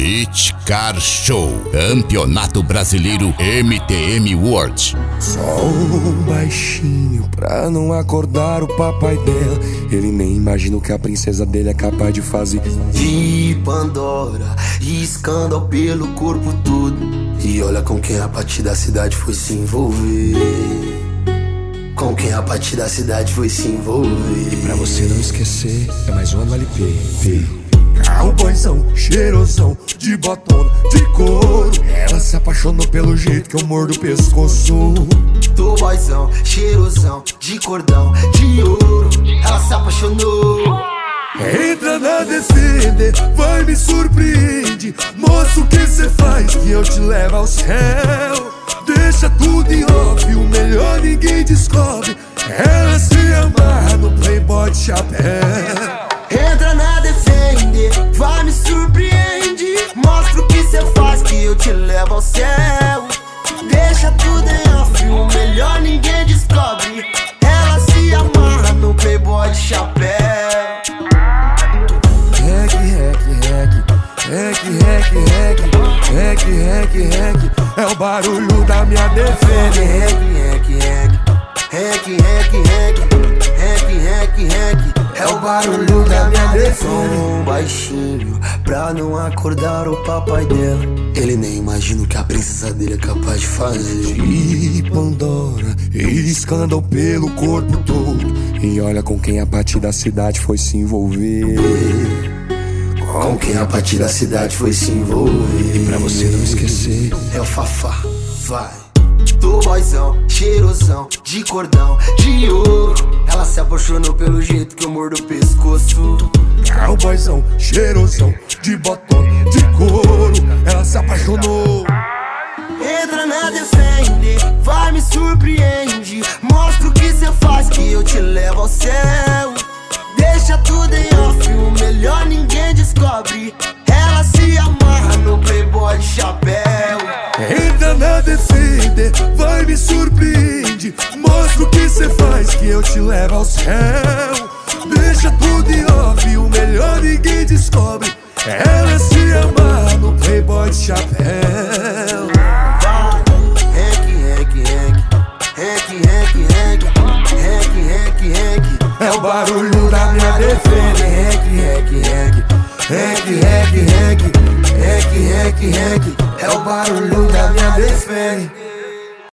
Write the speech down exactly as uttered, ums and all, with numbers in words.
Hit Car Show, Campeonato Brasileiro M T M World. Só um baixinho pra não acordar o papai dela. Ele nem imagina o que a princesa dele é capaz de fazer. De Pandora, escândalo pelo corpo todo. E olha com quem a partir da cidade foi se envolver. Com quem a partir da cidade foi se envolver. E pra você não esquecer, é mais um L P. Cowboyzão, cheirosão, de botona, de couro. Ela se apaixonou pelo jeito que eu mordo o pescoço. Do boyzão, cheirosão, de cordão, de ouro. Ela se apaixonou. Entra na Defender, vai me surpreende. Mostra o que cê faz que eu te levo ao céu. Deixa tudo em off, o melhor ninguém descobre. Ela se amarra no Playboy de chapéu. Entra na Defender, vai me surpreende. Mostra o que cê faz que eu te levo ao céu. Deixa tudo em off, o melhor ninguém descobre. Ela se amarra no Playboy de chapéu. Rec, rec, rec, rec, rec, rec, rec, rec, rec. É o barulho da minha Defender. Rec, rec, rec, rec, rec, rec, rec, rec, rec. É o barulho da minha Defender. Um baixinho pra não acordar o papai dela. Ele nem imagina o que a princesa dele é capaz de fazer. De Pandora, escândalo pelo corpo todo. E olha com quem a partir da cidade foi se envolver. Com quem a partir da cidade foi se envolver. E pra você não esquecer, é o Fafá, vai. Do boyzão, cheirosão, de cordão, de ouro. Ela se apaixonou pelo jeito que eu mordo o pescoço. Cowboyzão, cheirosão, de botona, de couro. Ela se apaixonou. Entra na Defender, vai me surpreende. Mostra o que cê faz que eu te levo ao céu. Deixa tudo em off, o melhor ninguém descobre. Ela se amarra no Playboy de chapéu. Entra na Defender, vai me surpreende. Mostra o que cê faz que eu te levo ao céu. Deixa tudo em off, o melhor ninguém descobre. Ela se amarra no Playboy de chapéu. Vai, rec, rec, rec, rec, rec, rec, rec, rec, rec. É o barulho da minha Defender. Rec, rec, rec, rec, rec, rec, rec, rec, rec. É o barulho da minha Defender.